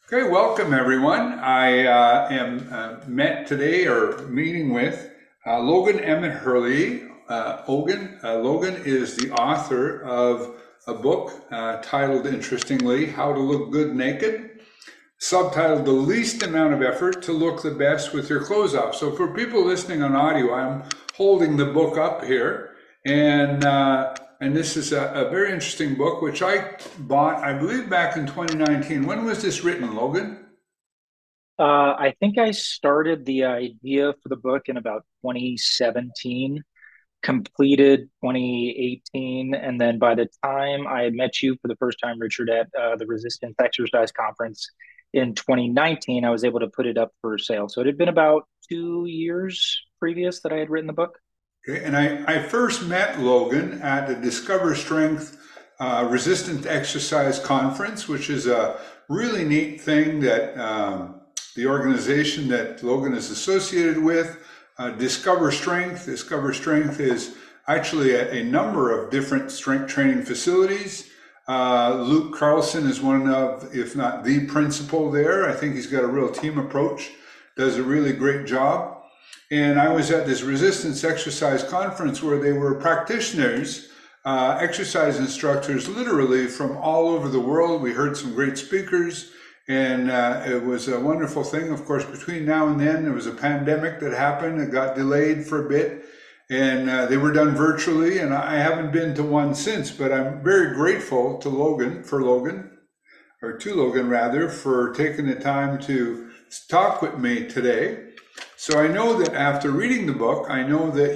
Okay, welcome everyone. I am met today or meeting with Logan Emmett Hurley. Logan is the author of a book titled, interestingly, How to Look Good Naked, subtitled The Least Amount of Effort to Look the Best with Your Clothes Off. So for people listening on audio, I'm holding the book up here, and this is a very interesting book, which I bought, I believe, back in 2019. When was this written, Logan? I think I started the idea for the book in about 2017, completed 2018, and then by the time I had met you for the first time, Richard, at the Resistance Exercise Conference in 2019, I was able to put it up for sale. So it had been about 2 years previous that I had written the book. Okay, and I first met Logan at the Discover Strength Resistant Exercise Conference, which is a really neat thing that the organization that Logan is associated with, Discover Strength. Discover Strength is actually a number of different strength training facilities. Luke Carlson is one of, if not the principal there. I think he's got a real team approach, does a really great job. And I was at this resistance exercise conference where they were practitioners, exercise instructors, literally from all over the world. We heard some great speakers, and it was a wonderful thing. Of course, between now and then, there was a pandemic that happened. It got delayed for a bit, and they were done virtually. And I haven't been to one since, but I'm very grateful to Logan, or to Logan rather, for taking the time to talk with me today. So I know that after reading the book, I know that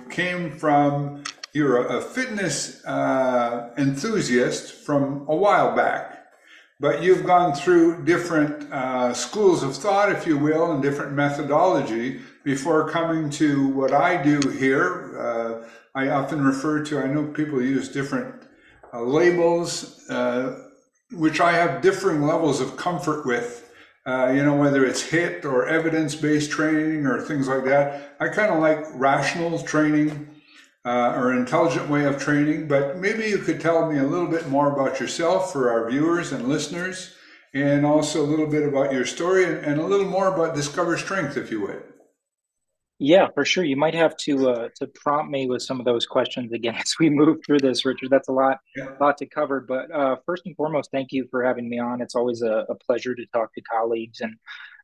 you're a fitness enthusiast from a while back, but you've gone through different schools of thought, if you will, and different methodology before coming to what I do here. I often refer to, I know people use different labels, which I have differing levels of comfort with. Whether it's HIT or evidence-based training or things like that. I kind of like rational training or intelligent way of training, but maybe you could tell me a little bit more about yourself for our viewers and listeners, and also a little bit about your story and a little more about Discover Strength, if you would. Yeah, for sure. You might have to prompt me with some of those questions again as we move through this, Richard. That's Yeah. lot to cover. But first and foremost, thank you for having me on. It's always a pleasure to talk to colleagues and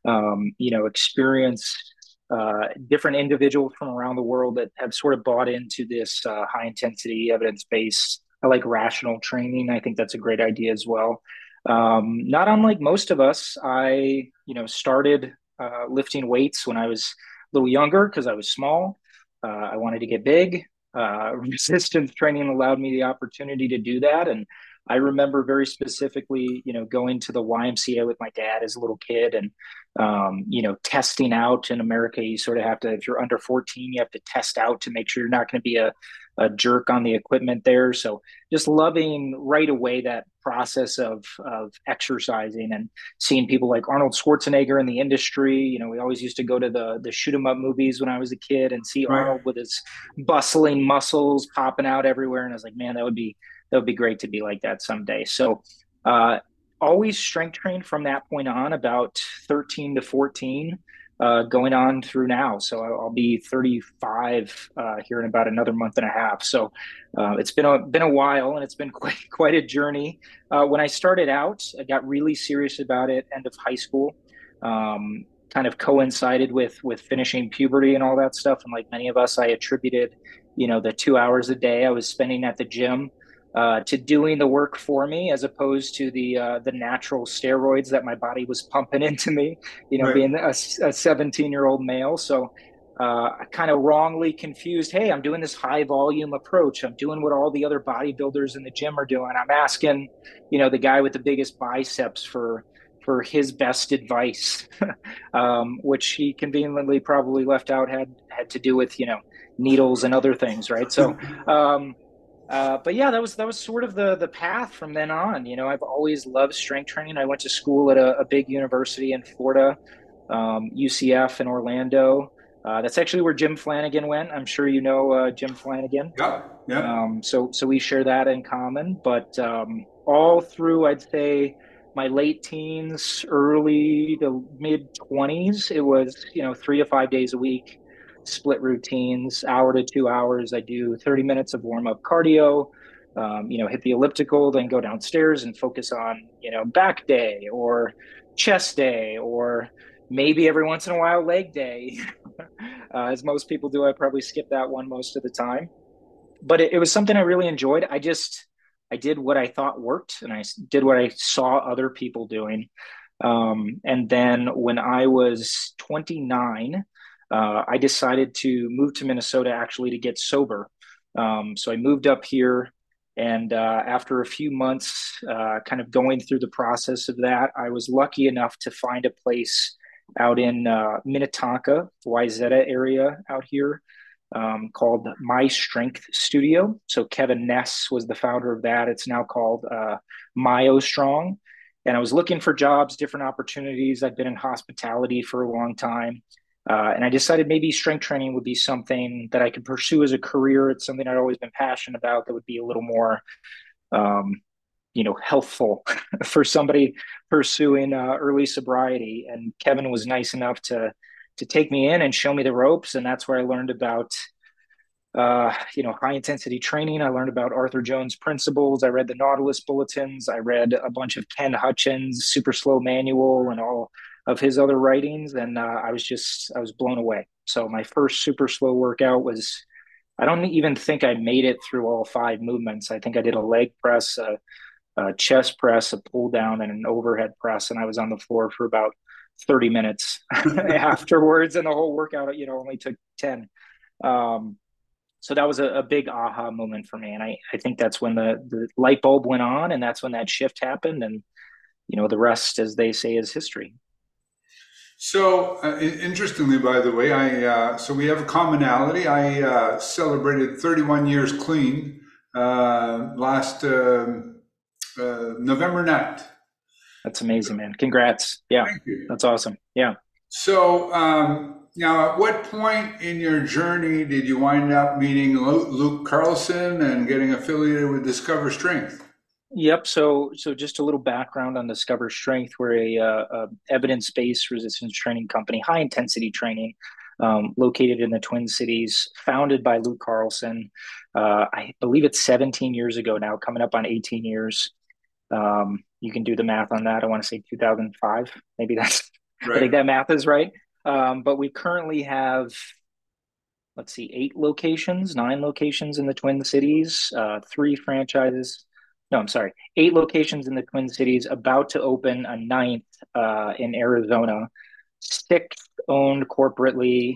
experience different individuals from around the world that have sort of bought into this high intensity, evidence based. I like rational training. I think that's a great idea as well. Not unlike most of us, I started lifting weights when I was little younger because I was small. I wanted to get big. Resistance training allowed me the opportunity to do that. And I remember very specifically, going to the YMCA with my dad as a little kid and, testing out in America. You sort of have to, if you're under 14, you have to test out to make sure you're not going to be a jerk on the equipment there. So just loving right away that process of exercising and seeing people like Arnold Schwarzenegger in the industry. We always used to go to the shoot 'em up movies when I was a kid and see Right. Arnold with his bustling muscles popping out everywhere. And I was like, man, that would be great to be like that someday. So uh, always strength trained from that point on, about 13 to 14. Going on through now. So I'll be 35 here in about another month and a half. So it's been a while, and it's been quite a journey. When I started out, I got really serious about it end of high school. Kind of coincided with finishing puberty and all that stuff. And like many of us, I attributed, the 2 hours a day I was spending at the gym to doing the work for me, as opposed to the natural steroids that my body was pumping into me. Right. Being a 17-year-old male, so I kind of wrongly confused. Hey, I'm doing this high volume approach. I'm doing what all the other bodybuilders in the gym are doing. I'm asking, the guy with the biggest biceps for his best advice, which he conveniently probably left out had to do with needles and other things, right? So um, but yeah, that was sort of the path from then on. I've always loved strength training. I went to school at a big university in Florida, UCF in Orlando. That's actually where Jim Flanagan went. I'm sure you know Jim Flanagan. Yeah. Yeah. So we share that in common. But all through, I'd say, my late teens, early to mid 20s, it was, 3 to 5 days a week, split routines, hour to 2 hours. I do 30 minutes of warm up cardio, hit the elliptical, then go downstairs and focus on, back day or chest day, or maybe every once in a while, leg day. As most people do, I probably skip that one most of the time. But it was something I really enjoyed. I did what I thought worked, and I did what I saw other people doing. And then when I was 29, I decided to move to Minnesota actually to get sober. So I moved up here, and after a few months, kind of going through the process of that, I was lucky enough to find a place out in Minnetonka, Wayzata area out here, called My Strength Studio. So Kevin Ness was the founder of that. It's now called Myo Strong. And I was looking for jobs, different opportunities. I've been in hospitality for a long time. And I decided maybe strength training would be something that I could pursue as a career. It's something I'd always been passionate about that would be a little more, um, healthful for somebody pursuing early sobriety. And Kevin was nice enough to take me in and show me the ropes, and that's where I learned about high intensity training. I learned about Arthur Jones principles. I read the Nautilus bulletins. I read a bunch of Ken Hutchins' Super Slow Manual and all of his other writings, and I was blown away. So my first super slow workout was, I don't even think I made it through all five movements. I think I did a leg press, a chest press, a pull down, and an overhead press, and I was on the floor for about 30 minutes afterwards, and the whole workout, only took 10. Um, so that was a big aha moment for me. And I think that's when the light bulb went on, and that's when that shift happened. And, the rest, as they say, is history. So, interestingly, by the way, so we have a commonality. I celebrated 31 years clean last November night. That's amazing, man. Congrats. Yeah, Thank you. that's awesome. Yeah. So, now, at what point in your journey did you wind up meeting Luke Carlson and getting affiliated with Discover Strength? Yep. So just a little background on Discover Strength. We're a evidence-based resistance training company, high intensity training, located in the Twin Cities, founded by Luke Carlson. I believe it's 17 years ago now, coming up on 18 years. You can do the math on that. I want to say 2005. Maybe I Right. think that math is right. But we currently have, let's see, 8 locations, 9 locations in the Twin Cities, 3 franchises. No, I'm sorry, 8 locations in the Twin Cities, about to open a ninth in Arizona, 6 owned corporately,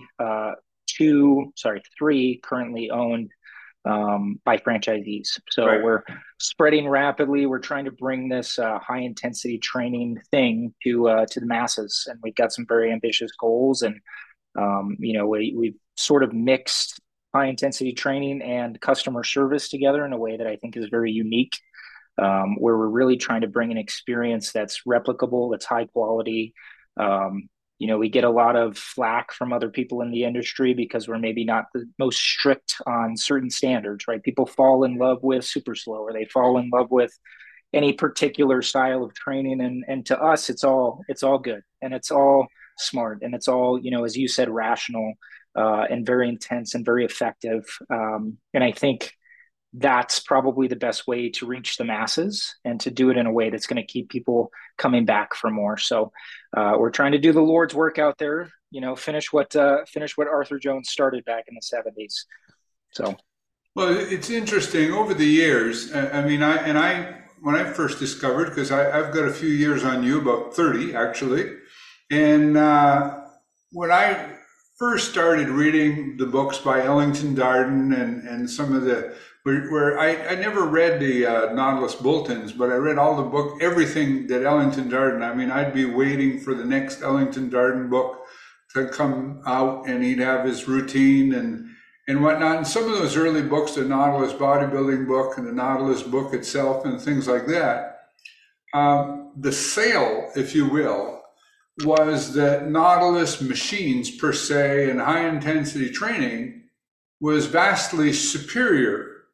3 currently owned by franchisees. So Right. we're spreading rapidly. We're trying to bring this high intensity training thing to the masses, and we've got some very ambitious goals. And we've sort of mixed high intensity training and customer service together in a way that I think is very unique, where we're really trying to bring an experience that's replicable, that's high quality. We get a lot of flack from other people in the industry because we're maybe not the most strict on certain standards, right? People fall in love with super slow, or they fall in love with any particular style of training, and to us, it's all good, and it's all smart, and it's all, as you said, rational, and very intense and very effective. And I think that's probably the best way to reach the masses and to do it in a way that's going to keep people coming back for more. So we're trying to do the Lord's work out there, finish what Arthur Jones started back in the 70s. So Well, it's interesting over the years. I mean, when I first discovered, because I've got a few years on you, about 30 actually, and when I first started reading the books by Ellington Darden and some of where I never read the Nautilus Bulletins, but I read all the book, everything that Ellington Darden. I mean, I'd be waiting for the next Ellington Darden book to come out, and he'd have his routine and whatnot. And some of those early books, the Nautilus bodybuilding book and the Nautilus book itself and things like that, the sale, if you will, was that Nautilus machines per se and high intensity training was vastly superior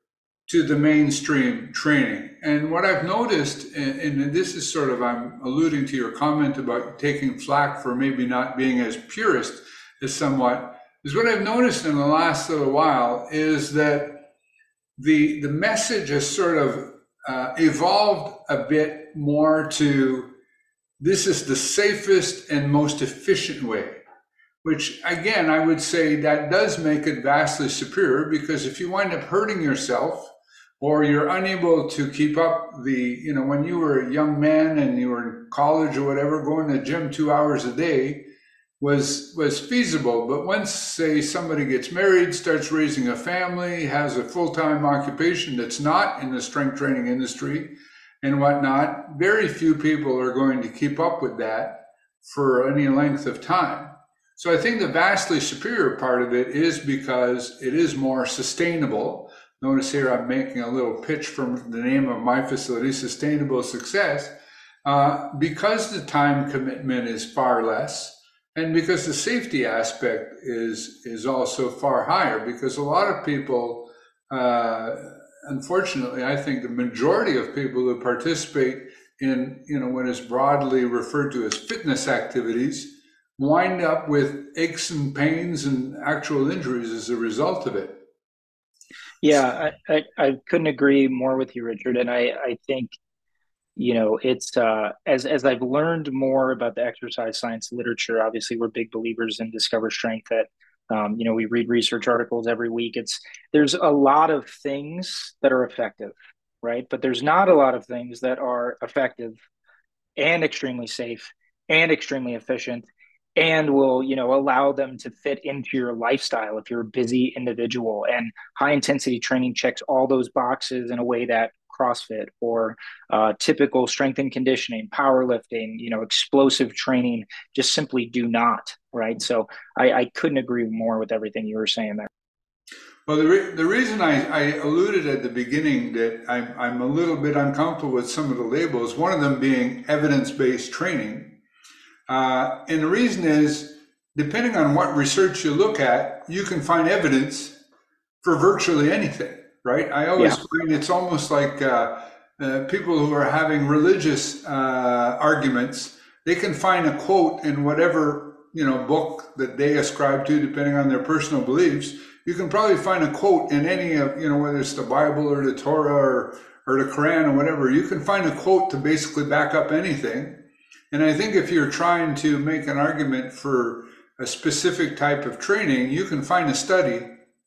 to the mainstream training. And what I've noticed, and this is sort of, I'm alluding to your comment about taking flack for maybe not being as purist as somewhat, is what I've noticed in the last little while is that the message has sort of evolved a bit more to this is the safest and most efficient way, which again, I would say that does make it vastly superior, because if you wind up hurting yourself or you're unable to keep up when you were a young man and you were in college or whatever, going to the gym 2 hours a day was feasible. But once, say, somebody gets married, starts raising a family, has a full-time occupation that's not in the strength training industry and whatnot, very few people are going to keep up with that for any length of time. So I think the vastly superior part of it is because it is more sustainable. Notice here I'm making a little pitch from the name of my facility, Sustainable Success, because the time commitment is far less, and because the safety aspect is also far higher, because a lot of people, unfortunately, I think the majority of people who participate in what is broadly referred to as fitness activities wind up with aches and pains and actual injuries as a result of it. Yeah, I couldn't agree more with you, Richard. And I think, it's as I've learned more about the exercise science literature. Obviously, we're big believers in Discover Strength. That we read research articles every week. There's a lot of things that are effective, right? But there's not a lot of things that are effective and extremely safe and extremely efficient and will allow them to fit into your lifestyle if you're a busy individual. And high intensity training checks all those boxes in a way that CrossFit or typical strength and conditioning, powerlifting, explosive training just simply do not, right? So I couldn't agree more with everything you were saying there. Well, the reason I alluded at the beginning that I'm a little bit uncomfortable with some of the labels, one of them being evidence-based training. And the reason is, depending on what research you look at, you can find evidence for virtually anything, right? I always find it's almost like people who are having religious arguments, they can find a quote in whatever book that they ascribe to, depending on their personal beliefs. You can probably find a quote in any of, whether it's the Bible or the Torah or the Quran or whatever. You can find a quote to basically back up anything. And I think if you're trying to make an argument for a specific type of training, you can find a study,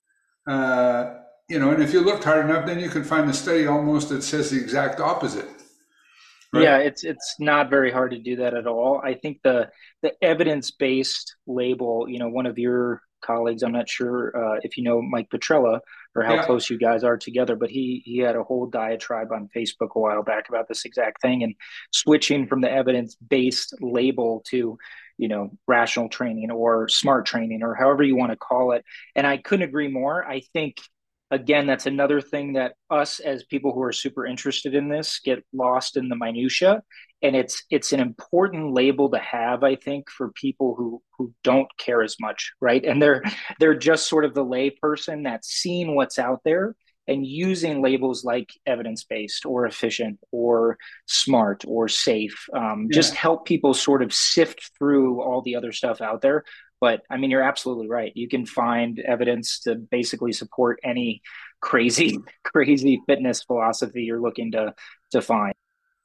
and if you looked hard enough, then you can find a study almost that says the exact opposite. Right? Yeah, it's not very hard to do that at all. I think the evidence-based label, one of your colleagues, I'm not sure if you know Mike Petrella or how close you guys are together, but he had a whole diatribe on Facebook a while back about this exact thing, and switching from the evidence-based label to rational training or smart training or however you want to call it. And I couldn't agree more. I think, again, that's another thing that us as people who are super interested in this get lost in the minutia. And it's an important label to have, I think, for people who don't care as much, right? And they're just sort of the lay person that's seeing what's out there and using labels like evidence-based or efficient or smart or safe, just help people sort of sift through all the other stuff out there. But I mean, you're absolutely right. You can find evidence to basically support any crazy fitness philosophy you're looking to find.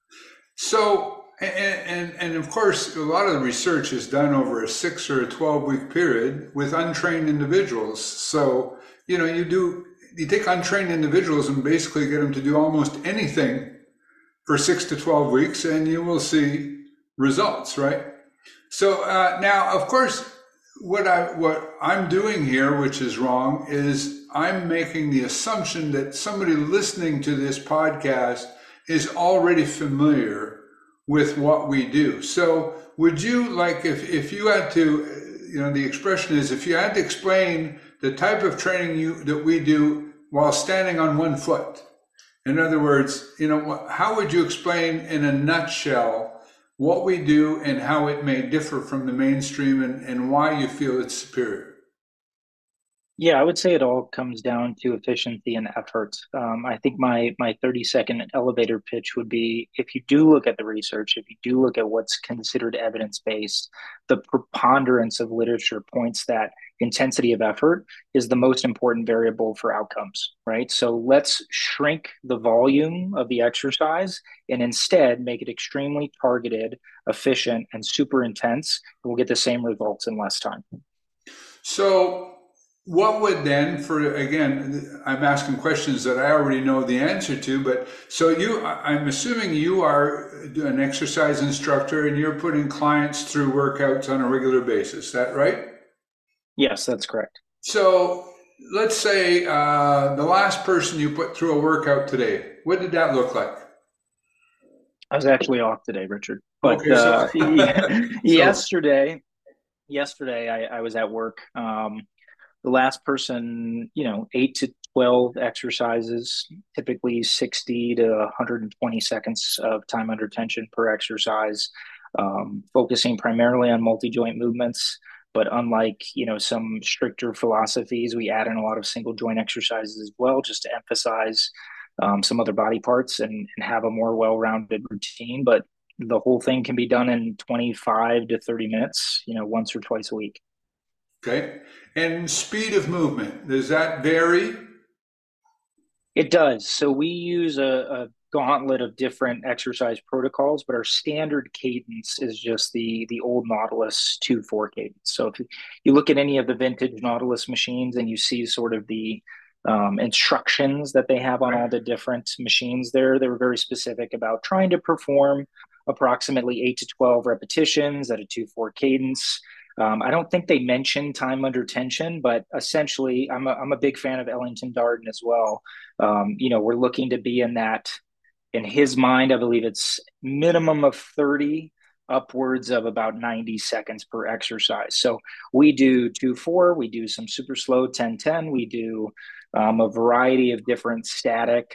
So, and of course, a lot of the research is done over a 6 or a 12-week period with untrained individuals. So, you take untrained individuals and basically get them to do almost anything for 6 to 12 weeks, and you will see results, right? So now, of course, what I'm doing here, which is wrong, is I'm making the assumption that somebody listening to this podcast is already familiar with what we do. So would you, like, if you had to, the expression is, if you had to explain the type of training that we do while standing on one foot, in other words, how would you explain in a nutshell what we do and how it may differ from the mainstream and why you feel it's superior? Yeah, I would say it all comes down to efficiency and effort. I think my 30-second elevator pitch would be if you do look at the research, if you do look at what's considered evidence-based, the preponderance of literature points that intensity of effort is the most important variable for outcomes, right? So let's shrink the volume of the exercise and instead make it extremely targeted, efficient, and super intense. And we'll get the same results in less time. So, what would then, for again, I'm asking questions that I already know the answer to, but so I'm assuming you are an exercise instructor and you're putting clients through workouts on a regular basis. Is that right? Yes, that's correct. So, let's say the last person you put through a workout today, what did that look like? I was actually off today, Richard. But Okay, so, so yesterday, I was at work. The last person, 8 to 12 exercises, typically 60 to 120 seconds of time under tension per exercise, focusing primarily on multi-joint movements. But unlike, some stricter philosophies, we add in a lot of single joint exercises as well, just to emphasize some other body parts and have a more well-rounded routine. But the whole thing can be done in 25 to 30 minutes, once or twice a week. okay. And speed of movement, does that vary? It does. So we use a gauntlet of different exercise protocols, but our standard cadence is just the old Nautilus 2-4 cadence. So if you look at any of the vintage Nautilus machines and you see sort of the instructions that they have on all the different machines there, they were very specific about trying to perform approximately 8 to 12 repetitions at a 2-4 cadence. I don't think they mentioned time under tension, but essentially, I'm a big fan of Ellington Darden as well. We're looking to be in that, in his mind, I believe it's minimum of 30, upwards of about 90 seconds per exercise. So we do 2-4, we do some super slow 10-10, we do a variety of different static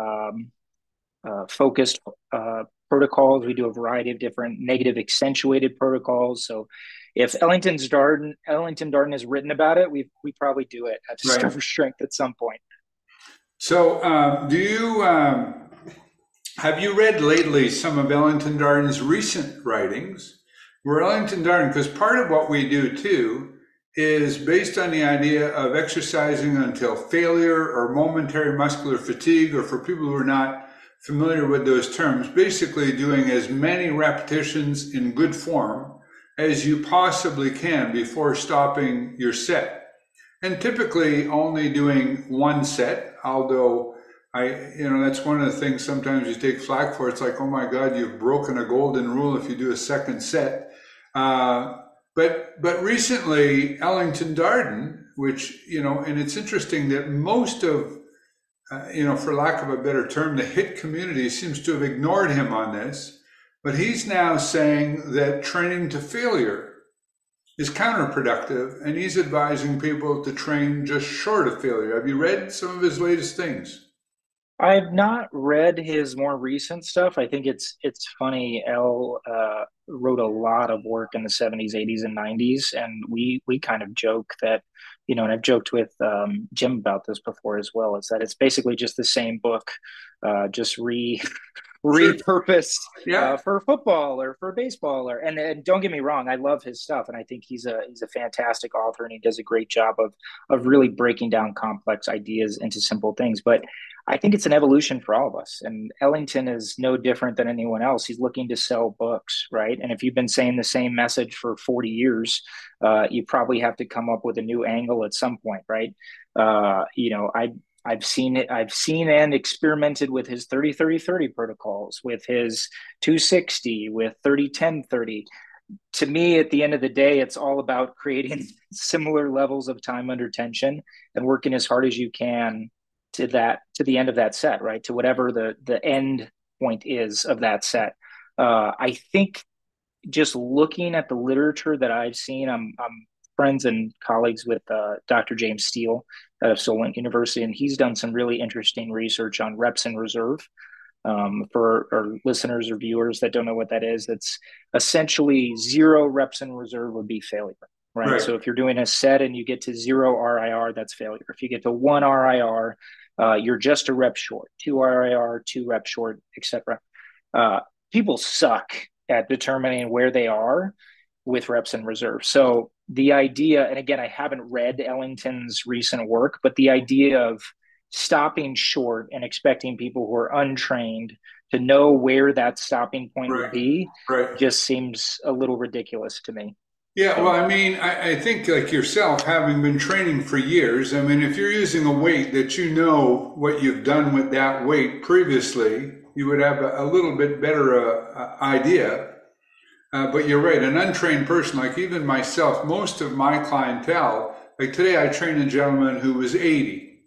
focused protocols. We do a variety of different negative accentuated protocols. So if Ellington Darden has written about it, we probably do it at Right. Discover Strength at some point. So, do you have you read lately some of Ellington Darden's recent writings? Where Ellington Darden, because part of what we do too is based on the idea of exercising until failure or momentary muscular fatigue, or for people who are not familiar with those terms, basically doing as many repetitions in good form as you possibly can before stopping your set. And typically only doing one set, although that's one of the things sometimes you take flack for. It's like, oh my God, you've broken a golden rule if you do a second set. But recently, Ellington Darden, which, and it's interesting that most of, for lack of a better term, the hit community seems to have ignored him on this. But he's now saying that training to failure is counterproductive, and he's advising people to train just short of failure. Have you read some of his latest things? I've not read his more recent stuff. I think it's funny. El wrote a lot of work in the 70s, 80s, and 90s, and we kind of joke that, and I've joked with Jim about this before as well, is that it's basically just the same book, just Sure. repurposed Yeah. for football or for baseball. And don't get me wrong, I love his stuff, and I think he's a fantastic author, and he does a great job of really breaking down complex ideas into simple things. But I think it's an evolution for all of us. And Ellington is no different than anyone else. He's looking to sell books, right? And if you've been saying the same message for 40 years, you probably have to come up with a new angle at some point, right? I've seen it. I've seen and experimented with his 30-30-30 protocols, with his 260, with 30-10-30. To me, at the end of the day, it's all about creating similar levels of time under tension and working as hard as you can to the end of that set, right? To whatever the end point is of that set. I think just looking at the literature that I've seen, I'm friends and colleagues with Dr. James Steele out of Solent University, and he's done some really interesting research on reps in reserve. For our listeners or viewers that don't know what that is, it's essentially 0 reps in reserve would be failure. right? Right. So if you're doing a set and you get to zero RIR, that's failure. If you get to one RIR, you're just a rep short, two RIR, two rep short, etc. Uh, People suck at determining where they are with reps and reserves. So the idea, and again, I haven't read Ellington's recent work, but the idea of stopping short and expecting people who are untrained to know where that stopping point would Right. be Right. just seems a little ridiculous to me. Yeah, well, So I mean, I think like yourself, having been training for years, I mean, if you're using a weight that you know what you've done with that weight previously, you would have a little bit better idea. But you're right, an untrained person, like even myself, most of my clientele, like today I trained a gentleman who was 80.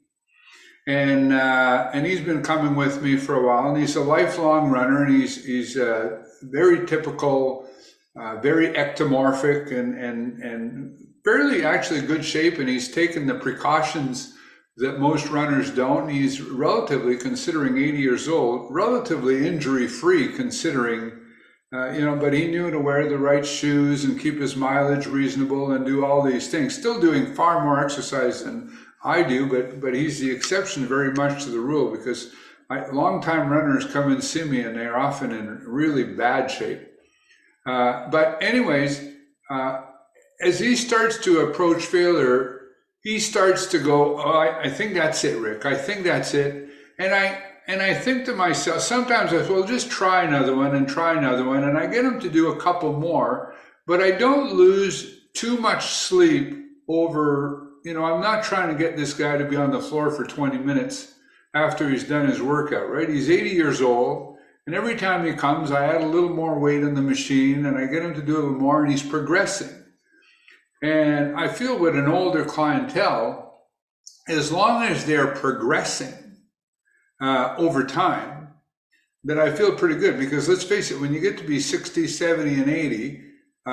And he's been coming with me for a while, and he's a lifelong runner, and he's very typical, very ectomorphic, and fairly actually good shape, and he's taken the precautions that most runners don't. He's relatively, considering 80 years old, relatively injury free considering. But he knew to wear the right shoes and keep his mileage reasonable and do all these things. Still doing far more exercise than I do, but he's the exception very much to the rule because long-time runners come and see me and they're often in really bad shape. But anyways, as he starts to approach failure, he starts to go, "Oh, I think that's it, Rick. I think that's it." And I think to myself, sometimes I say, well, just try another one and try another one, and I get him to do a couple more, but I don't lose too much sleep over. I'm not trying to get this guy to be on the floor for 20 minutes after he's done his workout, right? He's 80 years old. And every time he comes, I add a little more weight in the machine and I get him to do a little more, and he's progressing. And I feel with an older clientele, as long as they're progressing over time, that I feel pretty good. Because let's face it, when you get to be 60, 70, and 80,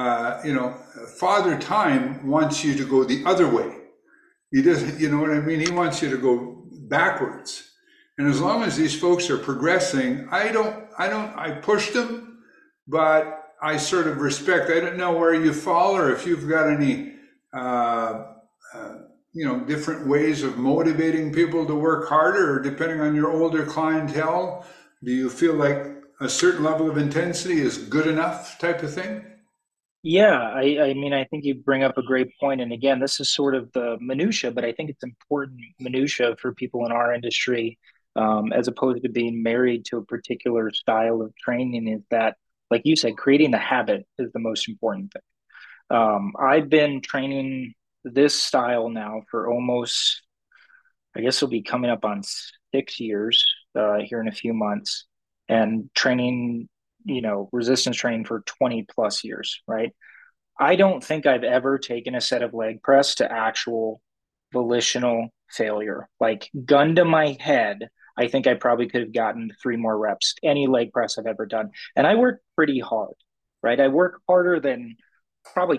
Father Time wants you to go the other way. He doesn't, you know what I mean? He wants you to go backwards. And as long as these folks are progressing, I push them, but I sort of respect. I don't know where you fall or if you've got any, different ways of motivating people to work harder, or depending on your older clientele, do you feel like a certain level of intensity is good enough type of thing? yeah, I mean, I think you bring up a great point. And again, this is sort of the minutia, but I think it's important minutia for people in our industry, as opposed to being married to a particular style of training, is that, like you said, creating the habit is the most important thing. I've been training this style now for almost, I guess it'll be coming up on 6 years here in a few months, and training, resistance training for 20 plus years, right? I don't think I've ever taken a set of leg press to actual volitional failure. Like, gun to my head, I think I probably could have gotten three more reps, any leg press I've ever done. And I work pretty hard, right? I work harder than probably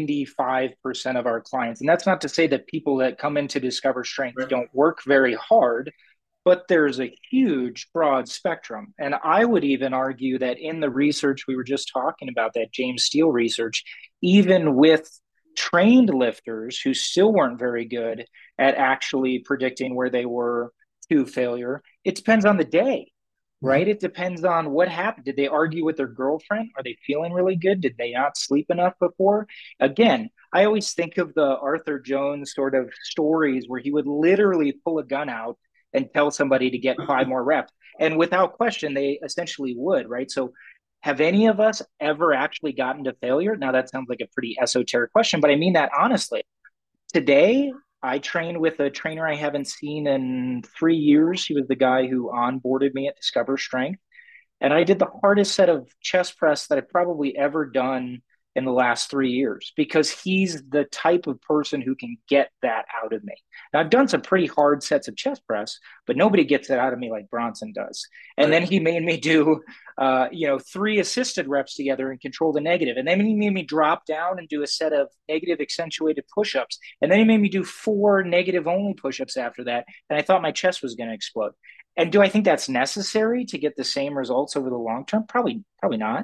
95% of our clients. And that's not to say that people that come into Discover Strength Right. don't work very hard, but there's a huge broad spectrum. And I would even argue that in the research we were just talking about, that James Steele research, even with trained lifters who still weren't very good at actually predicting where they were to failure, it depends on the day, Mhm. right? It depends on what happened. Did they argue with their girlfriend? Are they feeling really good? Did they not sleep enough before? Again, I always think of the Arthur Jones sort of stories where he would literally pull a gun out and tell somebody to get five more reps. And without question, they essentially would, right? So, have any of us ever actually gotten to failure? Now, that sounds like a pretty esoteric question, but I mean that honestly. Today, I trained with a trainer I haven't seen in 3 years. He was the guy who onboarded me at Discover Strength. And I did the hardest set of chest press that I've probably ever done in the last 3 years, because he's the type of person who can get that out of me. Now, I've done some pretty hard sets of chest press, but nobody gets it out of me like Bronson does. And Right. then he made me do, three assisted reps together and control the negative. And then he made me drop down and do a set of negative accentuated push-ups. And then he made me do four negative only push-ups after that. And I thought my chest was going to explode. And do I think that's necessary to get the same results over the long term? Probably not.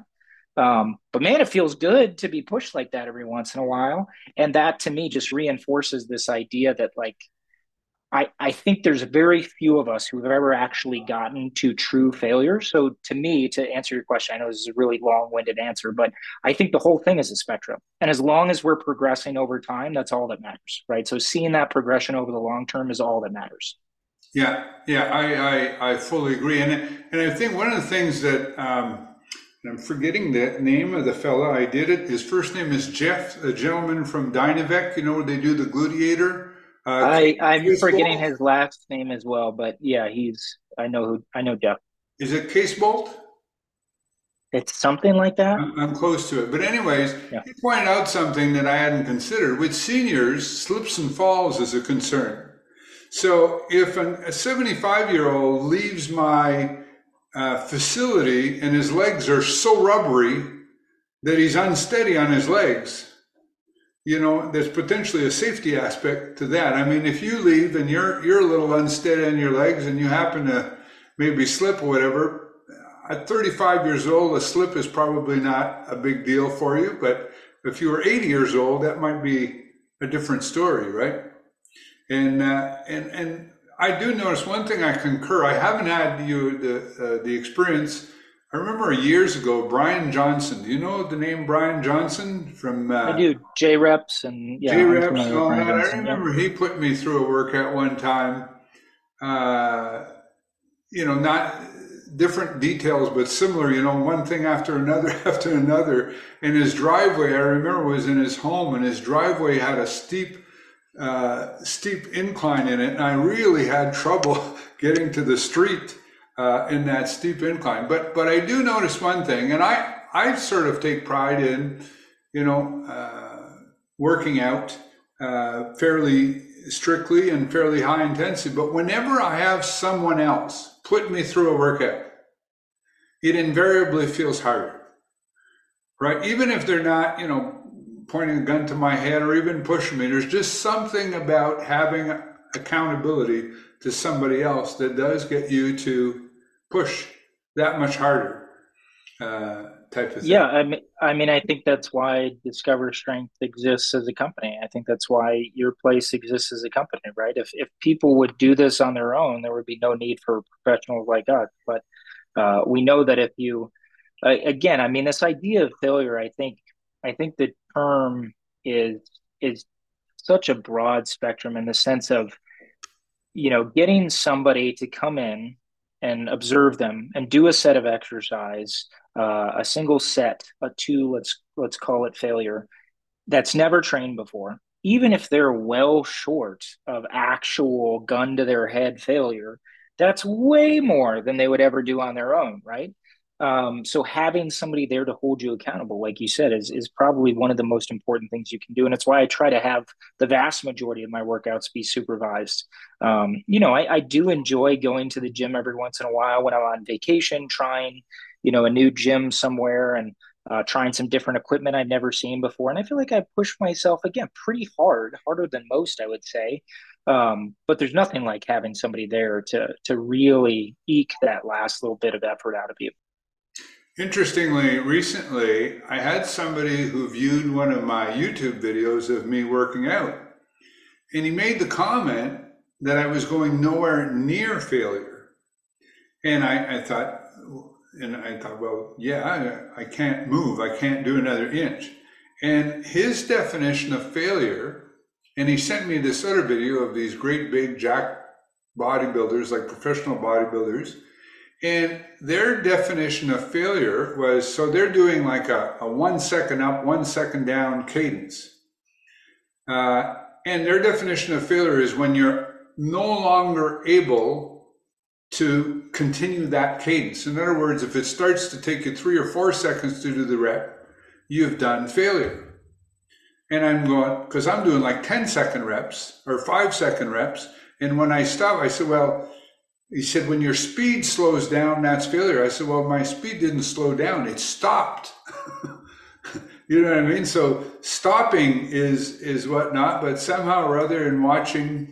But man, it feels good to be pushed like that every once in a while. And that to me just reinforces this idea that like I think there's very few of us who've ever actually gotten to true failure. So to me, to answer your question, I know this is a really long-winded answer, but I think the whole thing is a spectrum. And as long as we're progressing over time, that's all that matters, right? So seeing that progression over the long term is all that matters. Yeah, yeah, I fully agree. And I think one of the things that, and I'm forgetting the name of the fella, I did it. His first name is Jeff, a gentleman from Dynavec, you know, where they do the Gluteator. I'm Case forgetting Bolt. his last name as well, but yeah, I know Jeff. Is it Case Bolt? It's something like that. I'm close to it. But anyways, Yeah. he pointed out something that I hadn't considered. With seniors, slips and falls is a concern. So if a 75-year-old leaves my facility and his legs are so rubbery that he's unsteady on his legs, you know, there's potentially a safety aspect to that. I mean, if you leave and you're a little unsteady on your legs and you happen to maybe slip or whatever, at 35 years old, a slip is probably not a big deal for you. But if you were 80 years old, that might be a different story, right? And I do notice one thing. I concur. I haven't had the experience. I remember years ago, Brian Johnson. Do you know the name Brian Johnson from I do J reps and yeah, J I'm Reps familiar and with all Brian that? I Johnson. Yeah. remember he put me through a workout one time. Uh, you know, not different details, but similar, you know, one thing after another after another. And his driveway, I remember, was in his home, and his driveway had a steep incline in it. And I really had trouble getting to the street in that steep incline. But I do notice one thing, and I sort of take pride in, you know, working out fairly strictly and fairly high intensity. But whenever I have someone else put me through a workout, it invariably feels harder, right? Even if they're not, you know, pointing a gun to my head or even pushing me, there's just something about having accountability to somebody else that does get you to push that much harder, type of Yeah, thing. I mean, I think that's why Discover Strength exists as a company. I think that's why your place exists as a company, right? If people would do this on their own, there would be no need for professionals like us. But we know that if you, again, I mean, this idea of failure, I think the term is is such a broad spectrum in the sense of getting somebody to come in and observe them and do a set of exercise, a single set, a two, let's call it failure, that's never trained before, even if they're well short of actual gun to their head failure, that's way more than they would ever do on their own, right? So having somebody there to hold you accountable, like you said, is probably one of the most important things you can do, and it's why I try to have the vast majority of my workouts be supervised. I do enjoy going to the gym every once in a while when I'm on vacation, trying a new gym somewhere and trying some different equipment I've never seen before. And I feel like I've pushed myself again pretty hard, harder than most, I would say. But there's nothing like having somebody there to really eke that last little bit of effort out of you. Interestingly, recently, I had somebody who viewed one of my YouTube videos of me working out, and he made the comment that I was going nowhere near failure. And I thought, well, yeah, I can't move. I can't do another inch. And his definition of failure, and he sent me this other video of these great big jack bodybuilders, like professional bodybuilders. And their definition of failure was, so they're doing like a 1 second up, 1 second down cadence. And their definition of failure is when you're no longer able to continue that cadence. In other words, if it starts to take you 3 or 4 seconds to do the rep, you've done failure. And I'm going, because I'm doing like 10-second reps or 5-second reps. And when I stop, I said, well, he said, when your speed slows down, that's failure. I said, well, my speed didn't slow down. It stopped. You know what I mean? So stopping is whatnot, but somehow or other in watching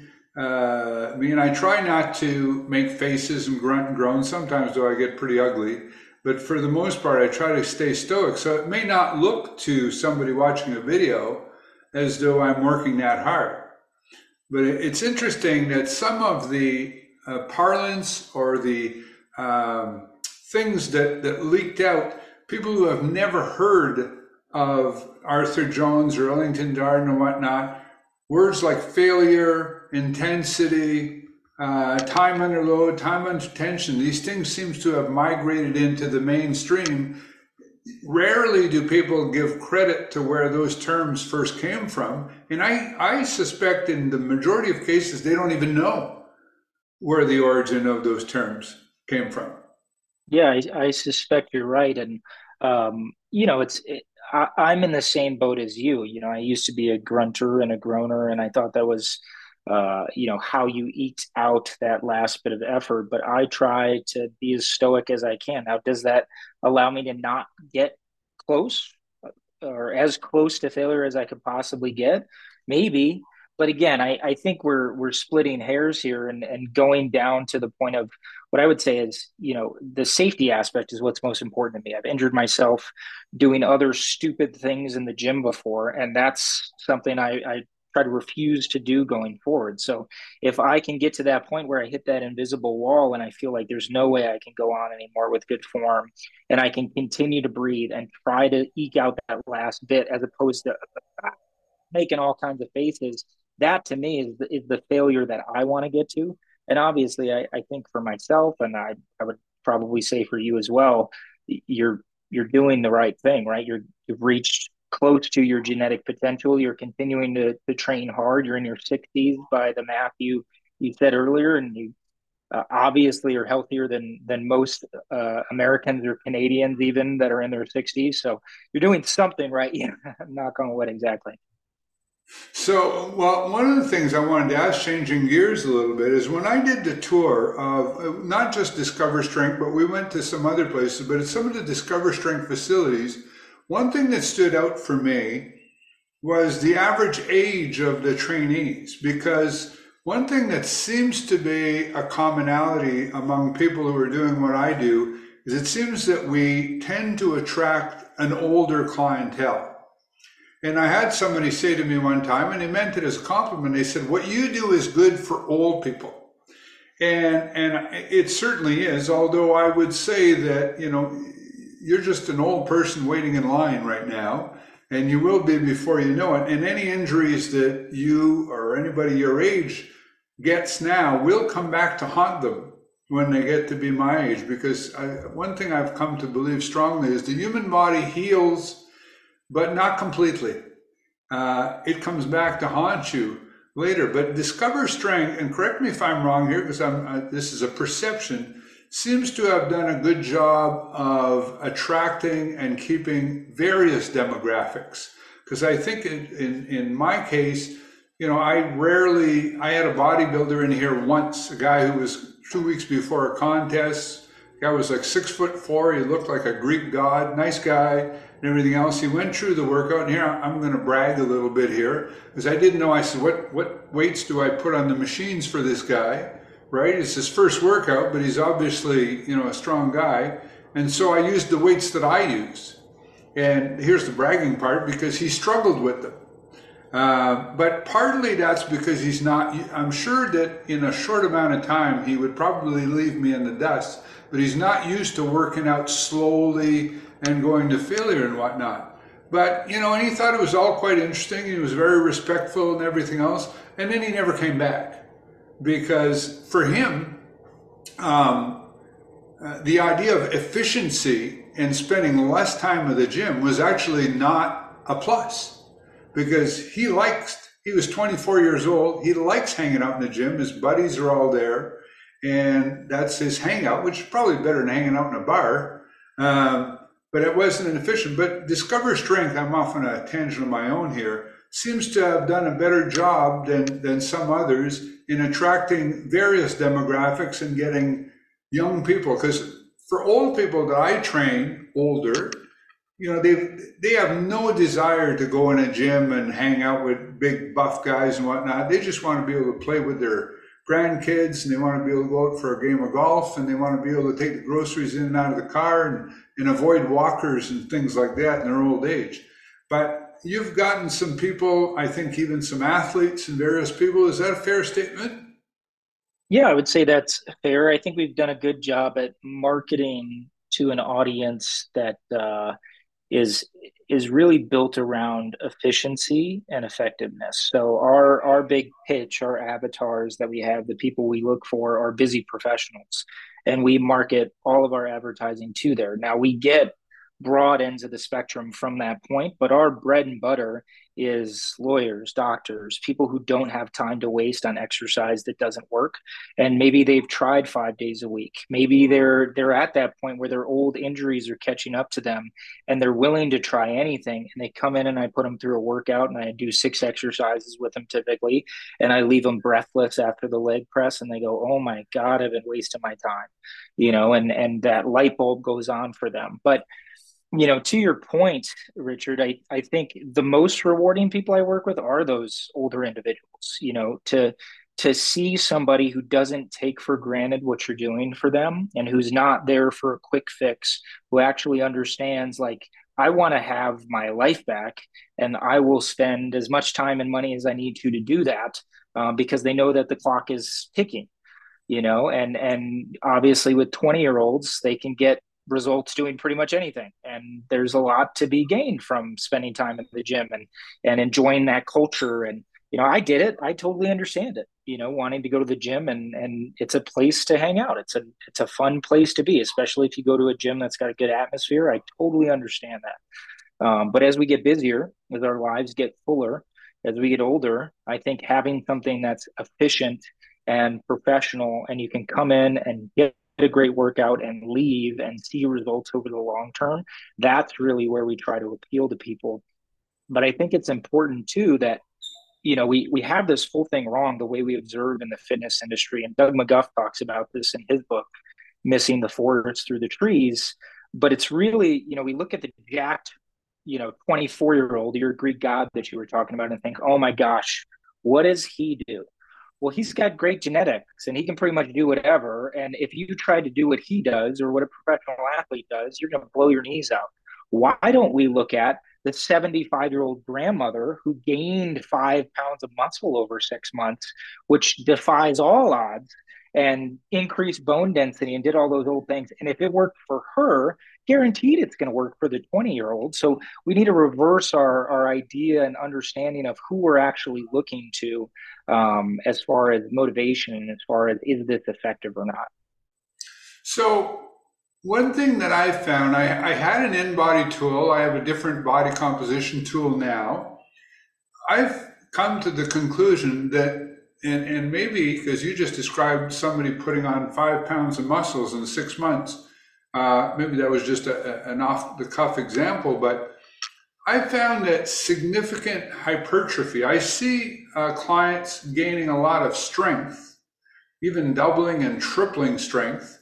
me, and I try not to make faces and grunt and groan. Sometimes, though, I get pretty ugly. but for the most part, I try to stay stoic. So it may not look to somebody watching a video as though I'm working that hard. But it's interesting that some of the parlance or the things that leaked out, people who have never heard of Arthur Jones or Ellington Darden and whatnot, words like failure, intensity, time under load, time under tension, these things seem to have migrated into the mainstream. Rarely do people give credit to where those terms first came from. And I suspect in the majority of cases, they don't even know where the origin of those terms came from. Yeah, I suspect you're right, and I'm in the same boat as you. I used to be a grunter and a groaner, and I thought that was, how you eke out that last bit of effort. But I try to be as stoic as I can. Now, does that allow me to not get close or as close to failure as I could possibly get? Maybe. But again, I think we're splitting hairs here and going down to the point of what I would say is, the safety aspect is what's most important to me. I've injured myself doing other stupid things in the gym before, and that's something I try to refuse to do going forward. So if I can get to that point where I hit that invisible wall and I feel like there's no way I can go on anymore with good form, and I can continue to breathe and try to eke out that last bit as opposed to making all kinds of faces, that to me is the failure that I want to get to. And obviously, I think for myself, and I would probably say for you as well, you're you're doing the right thing, right? You've reached close to your genetic potential. You're continuing to train hard. You're in your 60s by the math you said earlier, and you obviously are healthier than most Americans or Canadians even that are in their 60s. So you're doing something right. Yeah, knock on wood, exactly. So, well, one of the things I wanted to ask, changing gears a little bit, is when I did the tour of not just Discover Strength, but we went to some other places, but at some of the Discover Strength facilities, one thing that stood out for me was the average age of the trainees, because one thing that seems to be a commonality among people who are doing what I do is it seems that we tend to attract an older clientele. And I had somebody say to me one time, and they meant it as a compliment. They said, "What you do is good for old people." And it certainly is, although I would say that, you're just an old person waiting in line right now, and you will be before you know it. And any injuries that you or anybody your age gets now will come back to haunt them when they get to be my age. Because one thing I've come to believe strongly is the human body heals, but not completely. It comes back to haunt you later. But Discover Strength, and correct me if I'm wrong here, because this is a perception, seems to have done a good job of attracting and keeping various demographics. Because I think in my case, I had a bodybuilder in here once, a guy who was 2 weeks before a contest. The guy was like 6'4". He looked like a Greek god, nice guy, and everything else. He went through the workout, and here I'm going to brag a little bit here, because I didn't know. I said, what weights do I put on the machines for this guy? Right? It's his first workout, but he's obviously, a strong guy. And so I used the weights that I use. And here's the bragging part, because he struggled with them. But partly that's because he's not, I'm sure that in a short amount of time, he would probably leave me in the dust, but he's not used to working out slowly and going to failure and whatnot. But, and he thought it was all quite interesting. He was very respectful and everything else. And then he never came back, because for him, the idea of efficiency and spending less time at the gym was actually not a plus. Because he was 24 years old. He likes hanging out in the gym. His buddies are all there. And that's his hangout, which is probably better than hanging out in a bar. But it wasn't inefficient. But Discover Strength, I'm off on a tangent of my own here, seems to have done a better job than some others in attracting various demographics and getting young people. Because for old people that I train, older, they have no desire to go in a gym and hang out with big buff guys and whatnot. They just want to be able to play with their grandkids and they want to be able to go out for a game of golf and they want to be able to take the groceries in and out of the car and avoid walkers and things like that in their old age. But you've gotten some people, I think even some athletes and various people. Is that a fair statement? Yeah, I would say that's fair. I think we've done a good job at marketing to an audience that is is really built around efficiency and effectiveness. So our big pitch, our avatars that we have, the people we look for are busy professionals, and we market all of our advertising to there. Now we get broad ends of the spectrum from that point, but our bread and butter is lawyers, doctors, people who don't have time to waste on exercise that doesn't work, and maybe they've tried 5 days a week. Maybe they're at that point where their old injuries are catching up to them, and they're willing to try anything. And they come in, and I put them through a workout, and I do 6 exercises with them typically, and I leave them breathless after the leg press, and they go, "Oh my God, I've been wasting my time," and that light bulb goes on for them. But to your point, Richard, I think the most rewarding people I work with are those older individuals, to see somebody who doesn't take for granted what you're doing for them and who's not there for a quick fix, who actually understands, like, I want to have my life back and I will spend as much time and money as I need to do that, because they know that the clock is ticking, and obviously with 20-year-olds, they can get results doing pretty much anything. And there's a lot to be gained from spending time in the gym and enjoying that culture. And, I did it. I totally understand it, wanting to go to the gym, and it's a place to hang out. It's a fun place to be, especially if you go to a gym that's got a good atmosphere. I totally understand that. But as we get busier, as our lives get fuller, as we get older, I think having something that's efficient and professional, and you can come in and get a great workout and leave and see results over the long term, that's really where we try to appeal to people. But I think it's important too that we have this whole thing wrong the way we observe in the fitness industry. And Doug McGuff talks about this in his book, Missing the Forest Through the Trees. But it's really, we look at the jacked 24-year-old, your Greek god that you were talking about, and think, oh my gosh, what does he do? Well, he's got great genetics and he can pretty much do whatever. And if you try to do what he does or what a professional athlete does, you're going to blow your knees out. Why don't we look at the 75-year-old grandmother who gained 5 pounds of muscle over 6 months, which defies all odds, and increased bone density and did all those old things? And if it worked for her, guaranteed it's going to work for the 20-year-old. So we need to reverse our idea and understanding of who we're actually looking to, as far as motivation and as far as, is this effective or not? So one thing that I found, I had an InBody tool. I have a different body composition tool now. I've come to the conclusion that, and maybe because you just described somebody putting on 5 pounds of muscles in 6 months, maybe that was just an off the cuff example, but I found that significant hypertrophy. I see clients gaining a lot of strength, even doubling and tripling strength,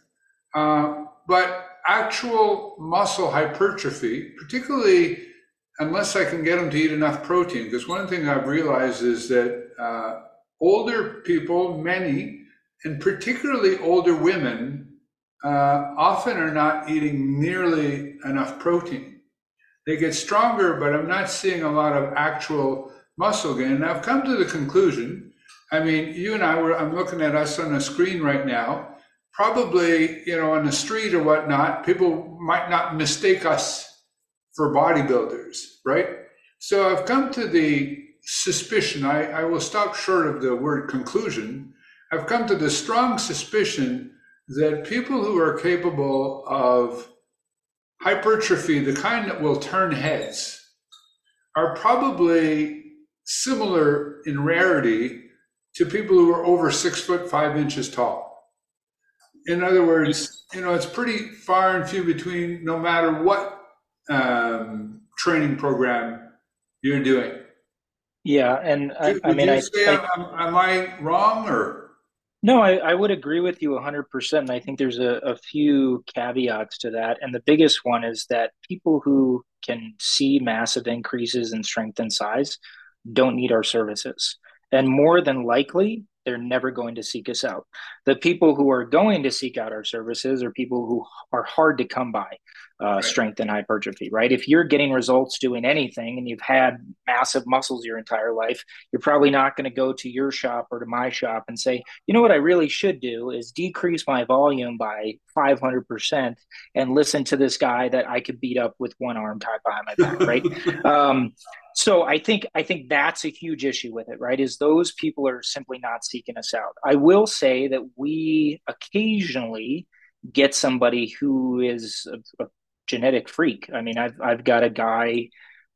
but actual muscle hypertrophy, particularly unless I can get them to eat enough protein. Because one thing I've realized is that older people, many, and particularly older women, often are not eating nearly enough protein. They get stronger, but I'm not seeing a lot of actual muscle gain. And I've come to the conclusion, I mean, you and I'm looking at us on a screen right now. Probably, on the street or whatnot, people might not mistake us for bodybuilders, right? So I've come to the suspicion, I will stop short of the word conclusion. I've come to the strong suspicion that people who are capable of hypertrophy, the kind that will turn heads, are probably similar in rarity to people who are over 6 foot 5 inches tall. In other words, it's pretty far and few between, no matter what training program you're doing. Yeah, and I Would mean, you say, am I wrong or? no, I would agree with you 100%. And I think there's a few caveats to that. And the biggest one is that people who can see massive increases in strength and size don't need our services. And more than likely, they're never going to seek us out. The people who are going to seek out our services are people who are hard to come by, Right. strength and hypertrophy, right? If you're getting results doing anything and you've had massive muscles your entire life, you're probably not going to go to your shop or to my shop and say, you know what I really should do is decrease my volume by 500% and listen to this guy that I could beat up with one arm tied behind my back, right? Um, so I think that's a huge issue with it, right? Is those people are simply not seeking us out. I will say that we occasionally get somebody who is a genetic freak. I mean, I've got a guy.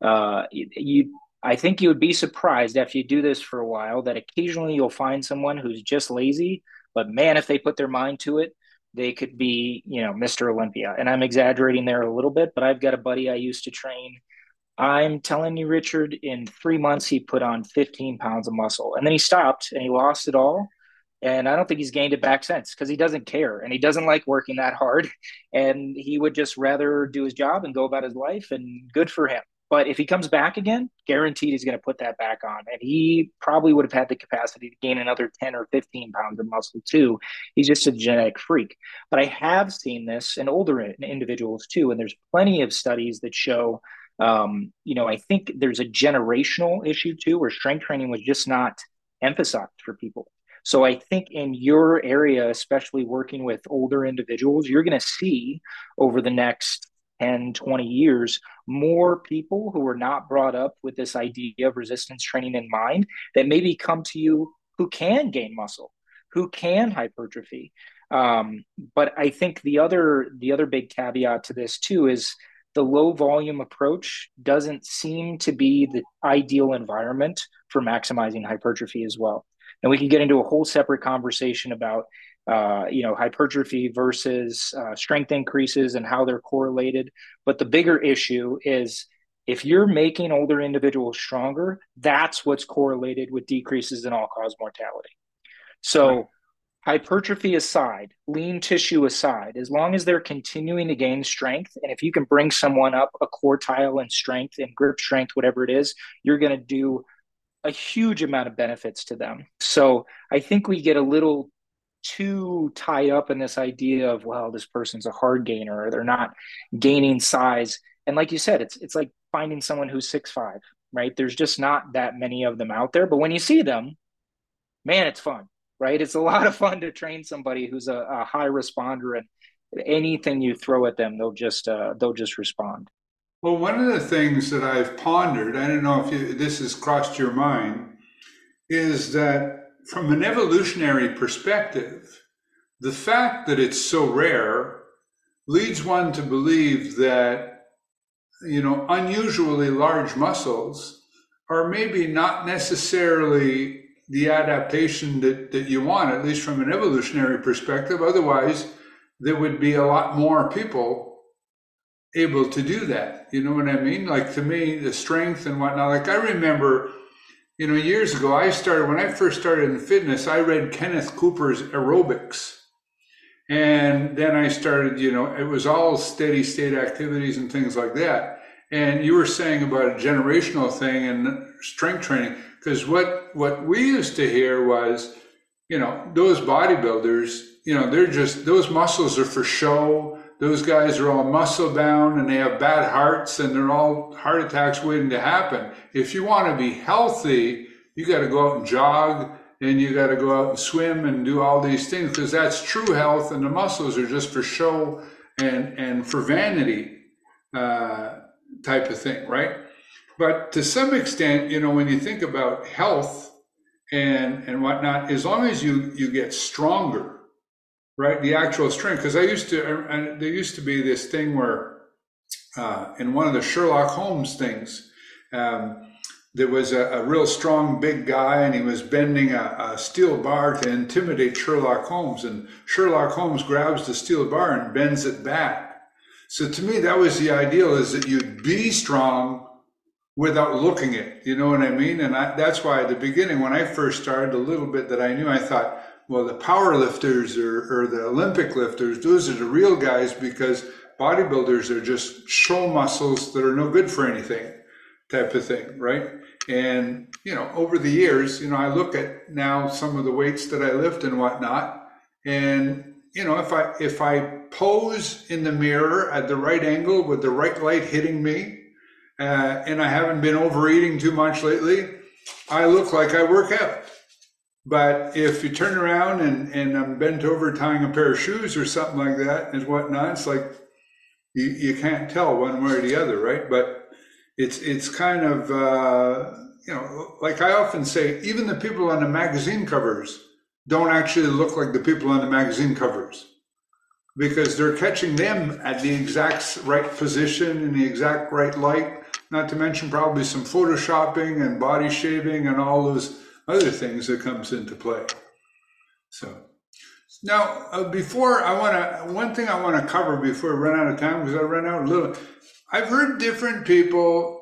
You, I think you would be surprised after you do this for a while that occasionally you'll find someone who's just lazy, but man, if they put their mind to it, they could be, Mr. Olympia. And I'm exaggerating there a little bit, but I've got a buddy I used to train. I'm telling you, Richard, in 3 months, he put on 15 pounds of muscle and then he stopped and he lost it all. And I don't think he's gained it back since because he doesn't care and he doesn't like working that hard. And he would just rather do his job and go about his life, and good for him. But if he comes back again, guaranteed he's going to put that back on. And he probably would have had the capacity to gain another 10 or 15 pounds of muscle too. He's just a genetic freak. But I have seen this in older individuals too. And there's plenty of studies that show, I think there's a generational issue too, where strength training was just not emphasized for people. So I think in your area, especially working with older individuals, you're going to see over the next 10, 20 years, more people who were not brought up with this idea of resistance training in mind that maybe come to you who can gain muscle, who can hypertrophy. But I think the other big caveat to this too is the low volume approach doesn't seem to be the ideal environment for maximizing hypertrophy as well. And we can get into a whole separate conversation about, hypertrophy versus strength increases and how they're correlated. But the bigger issue is if you're making older individuals stronger, that's what's correlated with decreases in all-cause mortality. Right. So hypertrophy aside, lean tissue aside, as long as they're continuing to gain strength, and if you can bring someone up a quartile in strength and grip strength, whatever it is, you're going to do a huge amount of benefits to them. So I think we get a little too tied up in this idea of, well, this person's a hard gainer or they're not gaining size. And like you said, it's like finding someone who's 6'5", right? There's just not that many of them out there. But when you see them, man, it's fun, right? It's a lot of fun to train somebody who's a high responder, and anything you throw at them, they'll just respond. Well, one of the things that I've pondered, I don't know if this has crossed your mind, is that from an evolutionary perspective, the fact that it's so rare leads one to believe that, unusually large muscles are maybe not necessarily the adaptation that you want, at least from an evolutionary perspective. Otherwise, there would be a lot more people able to do that. You know what I mean? Like, to me, the strength and whatnot. Like, I remember, years ago, when I first started in fitness, I read Kenneth Cooper's Aerobics. And then I started, it was all steady state activities and things like that. And you were saying about a generational thing and strength training, because what we used to hear was, those bodybuilders, those muscles are for show. Those guys are all muscle bound and they have bad hearts and they're all heart attacks waiting to happen. If you want to be healthy, you got to go out and jog and you got to go out and swim and do all these things, because that's true health, and the muscles are just for show and for vanity type of thing, right? But to some extent, when you think about health and whatnot, as long as you get stronger, right? The actual strength, because there used to be this thing where in one of the Sherlock Holmes things, there was a real strong big guy and he was bending a steel bar to intimidate Sherlock Holmes, and Sherlock Holmes grabs the steel bar and bends it back. So to me, that was the ideal, is that you'd be strong without looking it, you know what I mean? And that's why at the beginning, when I first started, a little bit that I knew, I thought, well, the power lifters or the Olympic lifters, those are the real guys, because bodybuilders are just show muscles that are no good for anything. type of thing, right? And, over the years, I look at now some of the weights that I lift and whatnot, and, if I pose in the mirror at the right angle with the right light hitting me, and I haven't been overeating too much lately, I look like I work out. But if you turn around and I'm bent over tying a pair of shoes or something like that and whatnot, it's like you can't tell one way or the other, right? But it's kind of like I often say, even the people on the magazine covers don't actually look like the people on the magazine covers because they're catching them at the exact right position in the exact right light. Not to mention probably some photoshopping and body shaving and all those other things that comes into play. So now, before I want to, one thing I want to cover before we run out of time, because I run out a little. I've heard different people.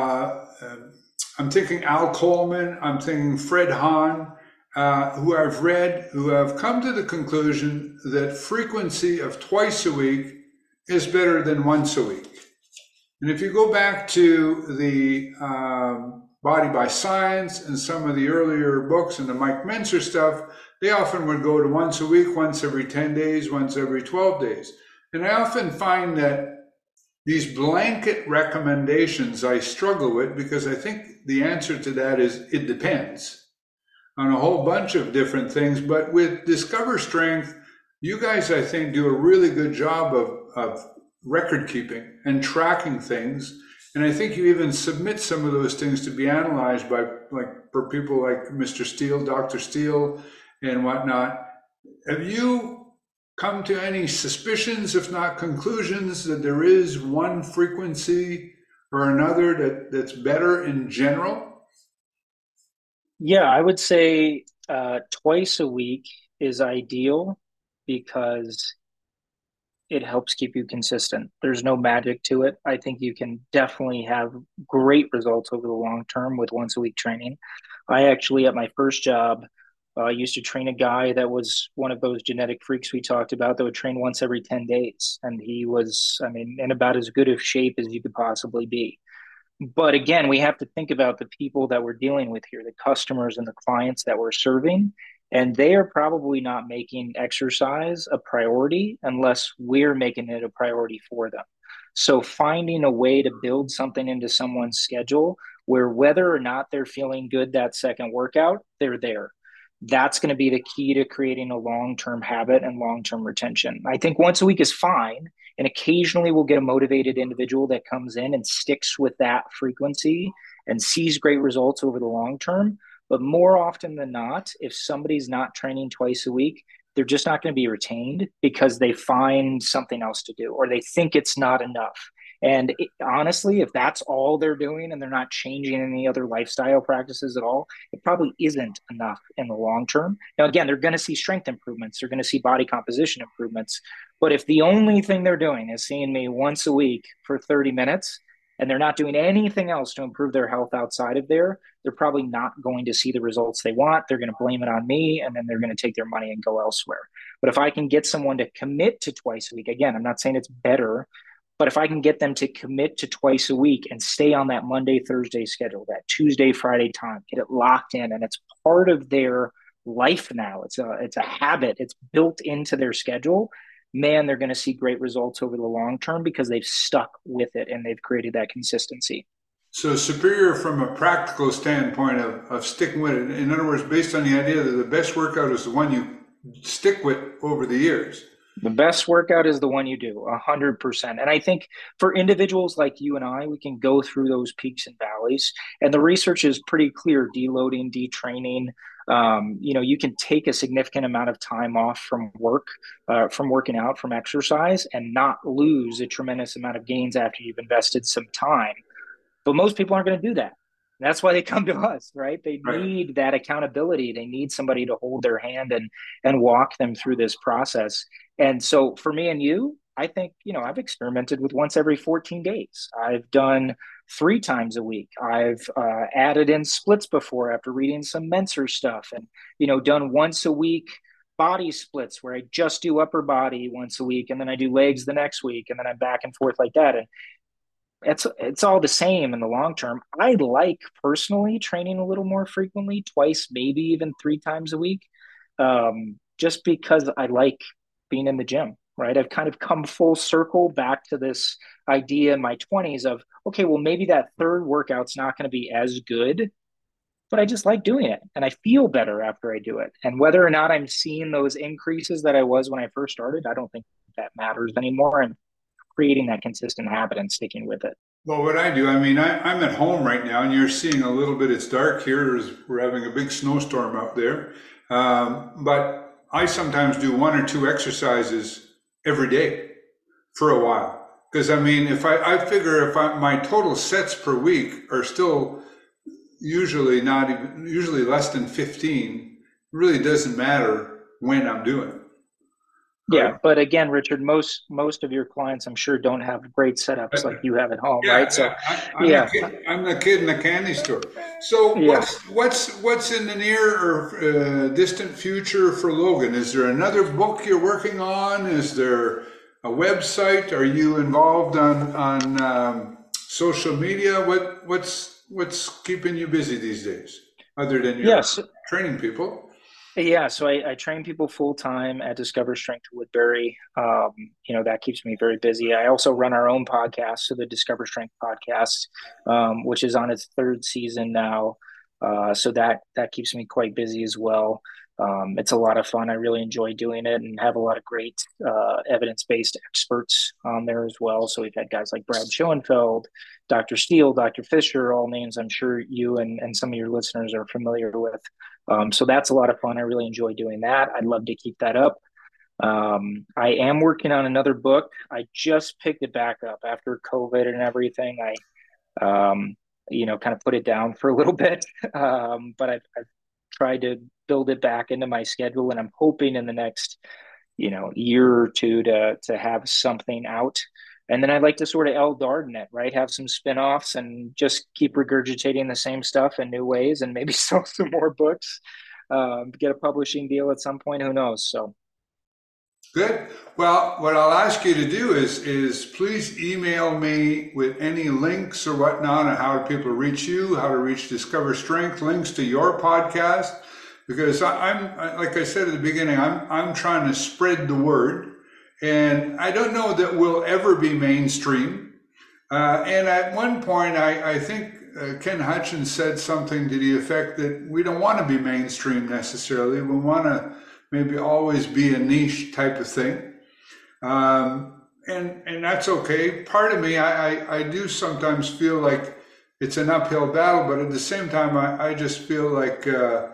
I'm thinking Al Coleman. I'm thinking Fred Hahn, who I've read, who have come to the conclusion that frequency of twice a week is better than once a week. And if you go back to the Body by Science and some of the earlier books and the Mike Mentzer stuff, they often would go to once a week, once every 10 days, once every 12 days. And I often find that these blanket recommendations I struggle with because I think the answer to that is it depends on a whole bunch of different things. But with Discover Strength, you guys, I think, do a really good job of record keeping and tracking things. And I think you even submit some of those things to be analyzed by, like, for people like Mr. Steele, Dr. Steele, and whatnot. Have you come to any suspicions, if not conclusions, that there is one frequency or another that's better in general? Yeah, I would say twice a week is ideal because it helps keep you consistent. There's no magic to it. I think you can definitely have great results over the long term with once a week training. I actually, at my first job, used to train a guy that was one of those genetic freaks we talked about that would train once every 10 days. And he was, I mean, in about as good of shape as you could possibly be. But again, we have to think about the people that we're dealing with here, the customers and the clients that we're serving. And they are probably not making exercise a priority unless we're making it a priority for them. So finding a way to build something into someone's schedule where whether or not they're feeling good that second workout, they're there. That's going to be the key to creating a long-term habit and long-term retention. I think once a week is fine. And occasionally we'll get a motivated individual that comes in and sticks with that frequency and sees great results over the long term. But more often than not, if somebody's not training twice a week, they're just not going to be retained because they find something else to do or they think it's not enough. And honestly, if that's all they're doing and they're not changing any other lifestyle practices at all, it probably isn't enough in the long term. Now, again, they're going to see strength improvements, they're going to see body composition improvements. But if the only thing they're doing is seeing me once a week for 30 minutes and they're not doing anything else to improve their health outside of there, they're probably not going to see the results they want. They're going to blame it on me and then they're going to take their money and go elsewhere. But if I can get someone to commit to twice a week, again, I'm not saying it's better, but if I can get them to commit to twice a week and stay on that Monday, Thursday schedule, that Tuesday, Friday time, get it locked in, and it's part of their life now. It's a habit. It's built into their schedule. Man, they're going to see great results over the long term because they've stuck with it and they've created that consistency. So superior from a practical standpoint of sticking with it. In other words, based on the idea that the best workout is the one you stick with over the years. The best workout is the one you do, 100%. And I think for individuals like you and I, we can go through those peaks and valleys. And the research is pretty clear: deloading, detraining. You can take a significant amount of time off from work, from working out, from exercise, and not lose a tremendous amount of gains after you've invested some time. But most people aren't going to do that. That's why they come to us, right? They Right. need that accountability. They need somebody to hold their hand and walk them through this process. And so for me and you, I think, I've experimented with once every 14 days. I've done 3 times a week. I've added in splits before after reading some Mentzer stuff and, done once a week body splits where I just do upper body once a week and then I do legs the next week and then I'm back and forth like that. And it's all the same in the long term. I like personally training a little more frequently, twice, maybe even three times a week, just because I like being in the gym, right? I've kind of come full circle back to this idea in my 20s of, okay, well, maybe that third workout's not going to be as good, but I just like doing it and I feel better after I do it. And whether or not I'm seeing those increases that I was when I first started, I don't think that matters anymore. I'm creating that consistent habit and sticking with it. Well, what I do, I mean, I'm at home right now, and you're seeing a little bit. It's dark here. We're having a big snowstorm out there, but I sometimes do one or two exercises every day for a while. Because I mean, if I figure if my total sets per week are still usually not even usually less than 15, it really doesn't matter when I'm doing it, right? Yeah, but again, Richard, most of your clients, I'm sure, don't have great setups like you have at home, right? Yeah, So, yeah. I'm the yeah, kid. I'm the kid in the candy store. So yeah, what's in the near or distant future for Logan? Is there another book you're working on? Is there a website? Are you involved on social media? What's keeping you busy these days, other than your yes. training people? Yeah, so I train people full time at Discover Strength Woodbury. That keeps me very busy. I also run our own podcast, so the Discover Strength podcast, which is on its third season now. So that keeps me quite busy as well. It's a lot of fun. I really enjoy doing it and have a lot of great evidence-based experts on there as well. So we've had guys like Brad Schoenfeld, Dr. Steele, Dr. Fisher, all names I'm sure you and some of your listeners are familiar with. So that's a lot of fun. I really enjoy doing that. I'd love to keep that up. I am working on another book. I just picked it back up after COVID and everything. Kind of put it down for a little bit, but I've tried to build it back into my schedule, and I'm hoping in the next, year or two to have something out. And then I'd like to sort of El Darden it, right? Have some spin-offs and just keep regurgitating the same stuff in new ways and maybe sell some more books, get a publishing deal at some point, who knows? So Good. Well, what I'll ask you to do is please email me with any links or whatnot on how people reach you, how to reach Discover Strength, links to your podcast, because like I said at the beginning, I'm trying to spread the word, and I don't know that we'll ever be mainstream. And at one point, I think Ken Hutchins said something to the effect that we don't want to be mainstream necessarily. We want to maybe always be a niche type of thing. And that's okay. Part of me, I do sometimes feel like it's an uphill battle, but at the same time, I just feel like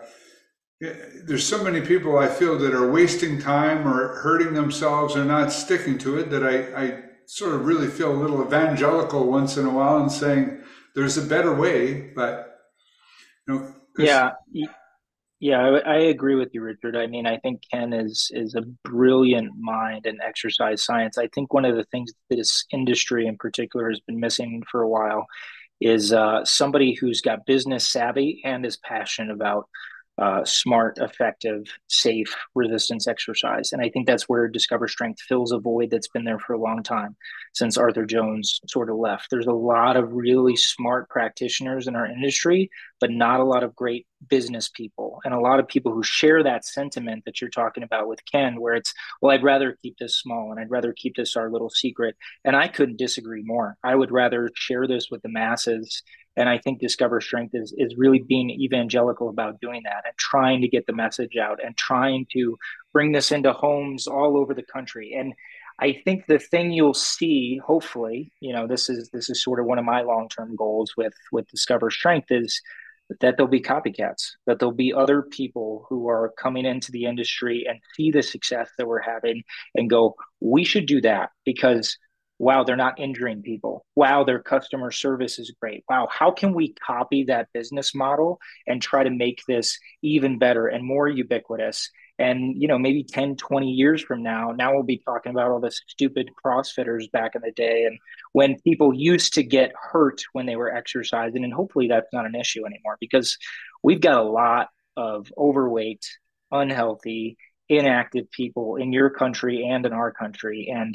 there's so many people I feel that are wasting time or hurting themselves or not sticking to it that I sort of really feel a little evangelical once in a while and saying there's a better way, but because yeah, yeah, I agree with you, Richard. I mean, I think Ken is a brilliant mind in exercise science. I think one of the things that this industry in particular has been missing for a while is somebody who's got business savvy and is passionate about smart, effective, safe resistance exercise. And I think that's where Discover Strength fills a void that's been there for a long time since Arthur Jones sort of left. There's a lot of really smart practitioners in our industry, but not a lot of great business people and a lot of people who share that sentiment that you're talking about with Ken, where it's, well, I'd rather keep this small and I'd rather keep this our little secret. And I couldn't disagree more. I would rather share this with the masses, and I think Discover Strength is really being evangelical about doing that and trying to get the message out and trying to bring this into homes all over the country. And I think the thing you'll see, hopefully, this is sort of one of my long-term goals with Discover Strength is that there'll be copycats, that there'll be other people who are coming into the industry and see the success that we're having and go, we should do that because wow, they're not injuring people. Wow, their customer service is great. Wow, how can we copy that business model and try to make this even better and more ubiquitous? And, maybe 10, 20 years from now we'll be talking about all the stupid CrossFitters back in the day and when people used to get hurt when they were exercising. And hopefully that's not an issue anymore because we've got a lot of overweight, unhealthy, inactive people in your country and in our country. And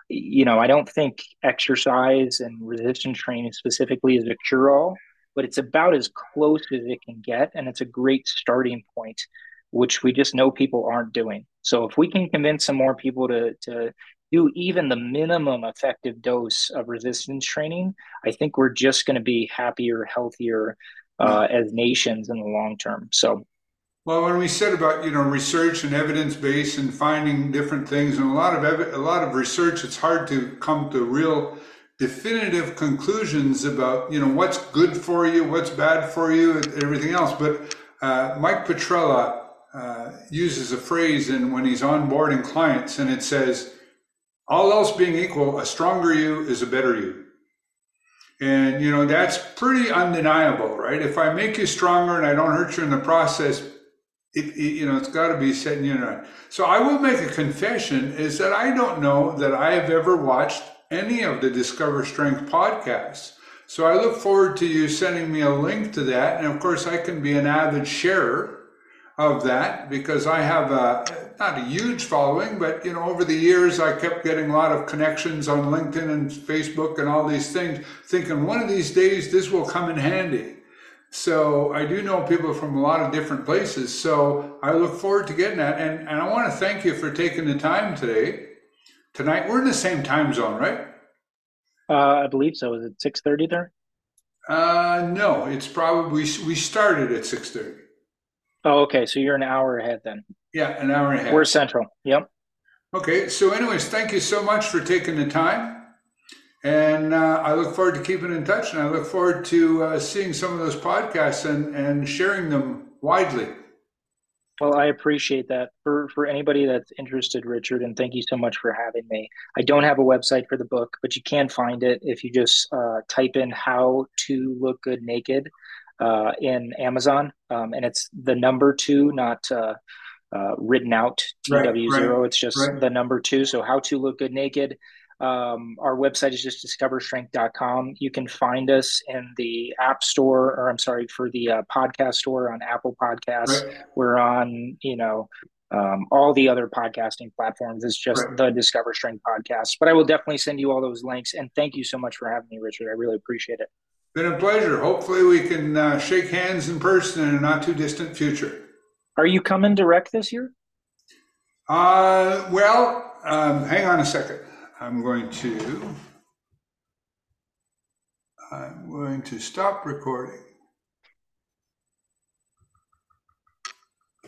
I don't think exercise and resistance training specifically is a cure-all, but it's about as close as it can get, and it's a great starting point, which we just know people aren't doing. So if we can convince some more people to do even the minimum effective dose of resistance training, I think we're just going to be happier, healthier Well, as nations in the long term. So well, when we said about research and evidence base and finding different things, and a lot of research, it's hard to come to real definitive conclusions about what's good for you, what's bad for you, and everything else. But Mike Petrella uses a phrase in when he's onboarding clients, and it says, "All else being equal, a stronger you is a better you." And that's pretty undeniable, right? If I make you stronger and I don't hurt you in the process, it's got to be set in unit. So I will make a confession is that I don't know that I have ever watched any of the Discover Strength podcasts. So I look forward to you sending me a link to that. And of course, I can be an avid sharer of that because I have not a huge following, but over the years I kept getting a lot of connections on LinkedIn and Facebook and all these things, thinking one of these days this will come in handy. So I do know people from a lot of different places. So I look forward to getting that. And I want to thank you for taking the time tonight. We're in the same time zone, right? I believe so. Is it 6:30 there? No, it's probably, we started at 6:30. Oh, okay. So you're an hour ahead then. Yeah, an hour and a We're half. central. Yep. Okay, so anyways, thank you so much for taking the time. And I look forward to keeping in touch, and I look forward to seeing some of those podcasts and sharing them widely. Well, I appreciate that. For anybody that's interested, Richard, and thank you so much for having me. I don't have a website for the book, but you can find it if you just type in "How to Look Good Naked" in Amazon, and it's the number two, not written out Right, right, TW0. It's just right, the number two. So "How to Look Good Naked." Our website is just discoverstrength.com. You can find us in the App Store, or I'm sorry, for the podcast store on Apple Podcasts. right, We're on, all the other podcasting platforms. It's just right. the Discover Strength podcast. But I will definitely send you all those links. And thank you so much for having me, Richard. I really appreciate it. Been a pleasure. Hopefully, we can shake hands in person in a not too distant future. Are you coming direct this year? Hang on a second. I'm going to stop recording.